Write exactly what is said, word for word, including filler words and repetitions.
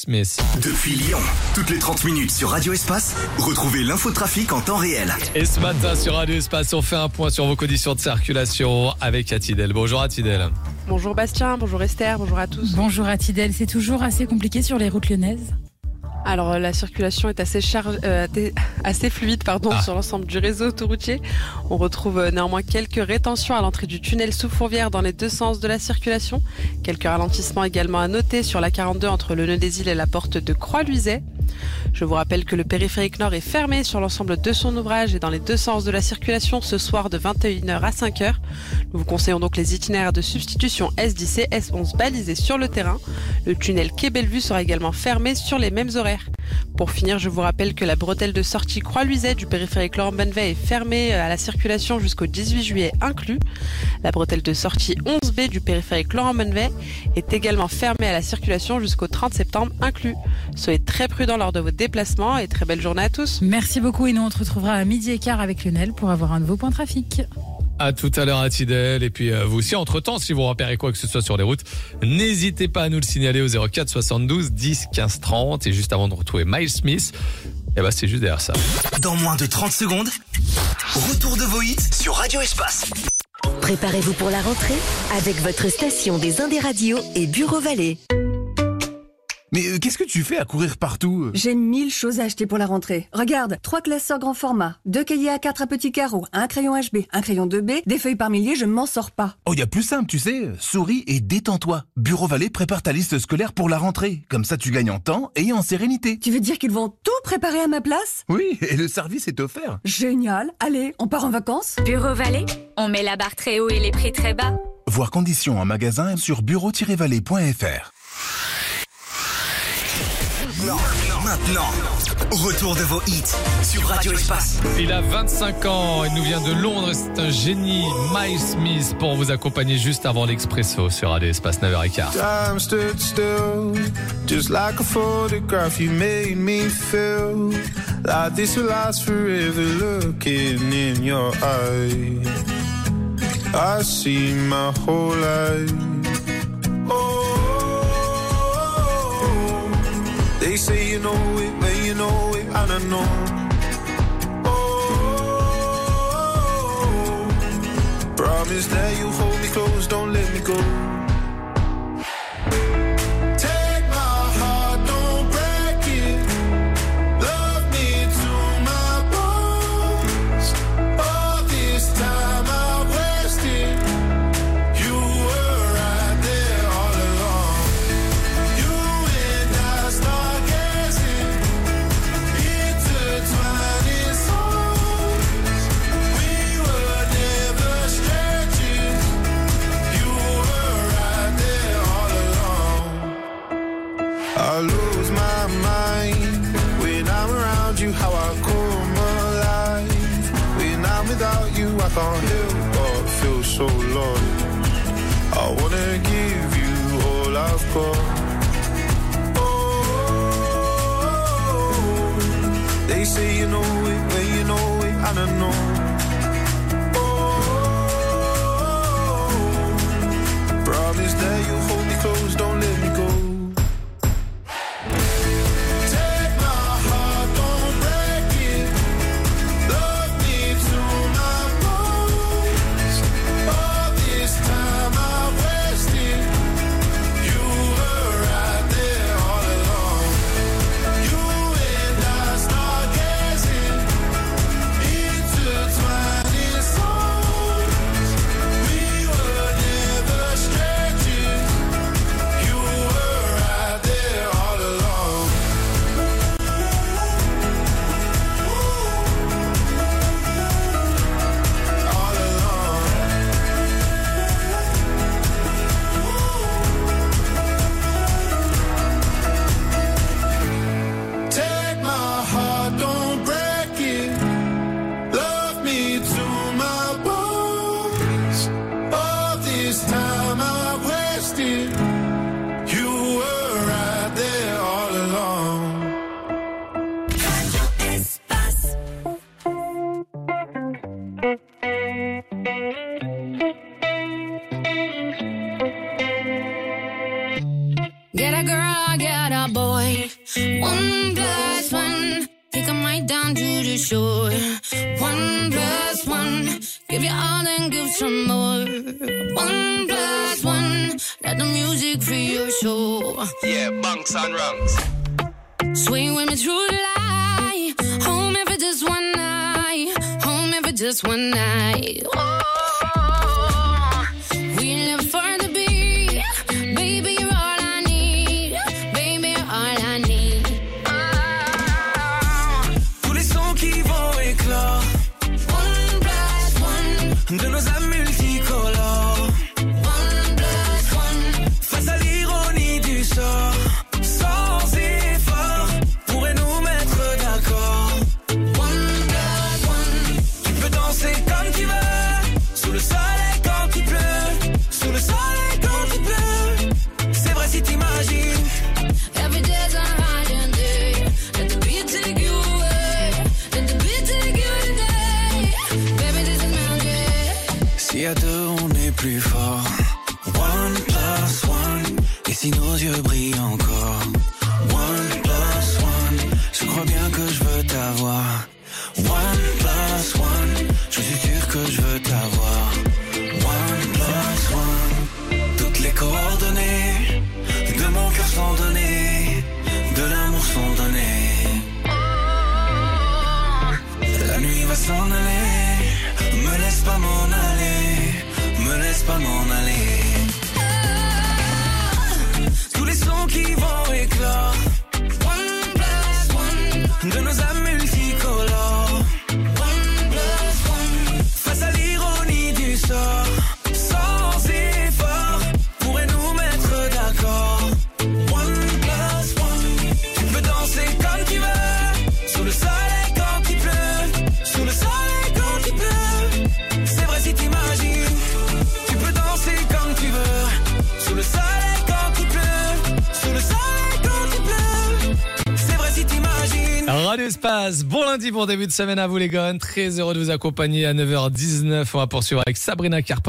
Smith. Depuis Lyon, toutes les trente minutes sur Radio Espace, retrouvez l'infotrafic en temps réel. Et ce matin sur Radio Espace, on fait un point sur vos conditions de circulation avec Atidel. Bonjour Atidel. Bonjour Bastien, bonjour Esther, bonjour à tous. Bonjour Atidel, c'est toujours assez compliqué sur les routes lyonnaises. Alors la circulation est assez, charge, euh, assez fluide pardon, ah. sur l'ensemble du réseau autoroutier. On retrouve néanmoins quelques rétentions à l'entrée du tunnel sous Fourvière dans les deux sens de la circulation. Quelques ralentissements également à noter sur la quarante-deux entre le nœud des îles et la porte de Croix-Luiset. Je vous rappelle que le périphérique nord est fermé sur l'ensemble de son ouvrage et dans les deux sens de la circulation ce soir de vingt et une heures à cinq heures. Nous vous conseillons donc les itinéraires de substitution S dix et S onze balisés sur le terrain. Le tunnel Quai Bellevue sera également fermé sur les mêmes horaires. Pour finir, je vous rappelle que la bretelle de sortie Croix-Luiset du périphérique Laurent Bonnevet est fermée à la circulation jusqu'au dix-huit juillet inclus. La bretelle de sortie onze B du périphérique Laurent Bonnevet est également fermée à la circulation jusqu'au trente septembre inclus. Soyez très prudents lors de vos déplacements et très belle journée à tous. Merci beaucoup et nous on te retrouvera à midi et quart avec Lionel pour avoir un nouveau point trafic. À tout à l'heure Atidel. Et puis euh, vous aussi, entre-temps, si vous repérez quoi que ce soit sur les routes, n'hésitez pas à nous le signaler au zéro quatre soixante-douze dix quinze trente. Et juste avant de retrouver Miles Smith, eh ben, c'est juste derrière ça. Dans moins de trente secondes, retour de vos hits sur Radio Espace. Préparez-vous pour la rentrée avec votre station des Indes radios et Bureau Vallée. Mais euh, qu'est-ce que tu fais à courir partout? J'ai mille choses à acheter pour la rentrée. Regarde, trois classeurs grand format, deux cahiers A quatre à petits carreaux, un crayon H B, un crayon deux B, des feuilles par milliers, je m'en sors pas. Oh, y a plus simple, tu sais. Souris et détends-toi. Bureau Vallée prépare ta liste scolaire pour la rentrée. Comme ça, tu gagnes en temps et en sérénité. Tu veux dire qu'ils vont tout préparer à ma place? Oui, et le service est offert. Génial. Allez, on part en vacances? Bureau Vallée, on met la barre très haut et les prix très bas. Voir conditions en magasin sur bureau tiret vallée point f r. Non, non, maintenant, retour de vos hits sur Radio Espace. Il a vingt-cinq ans, il nous vient de Londres, c'est un génie, Miles Smith, pour vous accompagner juste avant l'Expresso sur Radio Espace neuf heures quinze. Time stood still, just like a photograph, you made me feel like this will last forever, looking in your eyes. I see my whole life. Oh, they say you know it, when you know it, and I know. Oh, promise that you hold me close, don't let me go. Take my heart, don't break it. Love me to my bones. All this time I wasted. You were right there all along. You and I started I lose my mind when I'm around you, how I come alive. When I'm without you, I can't help but feel so lost. I wanna give you all I've got. Oh, they say you know it, when you know it, and I know. Oh, promise that you'll hold me close, don't let me go. boy. One plus one, take 'em right down to the shore. One plus one, give you all and give some more. One plus one, let the music free your soul. Yeah, bunks and rungs. Swing with me through the light. Home if it's just one night. Home if it's just one night. Oh, we live for the beat. Baby, you're all I need. Baby, you're all I need. Oh. Tous les sons qui vont éclore. One plus one. De nos âmes multicolores. One plus one. Face à l'ironie du sort. Sans effort. Pourrait nous mettre d'accord. One plus one. Tu peux danser comme tu veux. Sous le soleil quand il pleut. Sous le soleil quand il pleut. C'est vrai si t'imagines. Every day's a holiday. Let the beat take you away. Let the beat take you today. Baby, this is magic. Si à deux on est plus fort. One plus one. Et si nos yeux brillent encore. One plus one. Je crois bien que je veux t'avoir. One plus one. Je suis sûr que je veux t'avoir. One plus one. Toutes les coordonnées de mon cœur sont données. De l'amour sont données. La nuit va s'en aller. Me laisse pas m'en aller. Me laisse pas m'en aller. Tous les sons qui vont éclore. One plus one. De nos âmes multicolores. One plus one. Face à l'ironie du sort. Sans effort. Pourrait nous mettre d'accord. One plus one. Tu peux danser comme tu veux. Sous le soleil quand il pleut. Sous le soleil quand il pleut. C'est vrai si t'imagines. Tu peux danser comme tu veux. Sous le soleil quand il pleut. Sous le soleil quand il pleut. C'est vrai si t'imagines. Radio Espace, bon lundi, bon début de semaine à vous les gars. Très heureux de vous accompagner à neuf heures dix-neuf. On va poursuivre avec Sabrina Carpenter.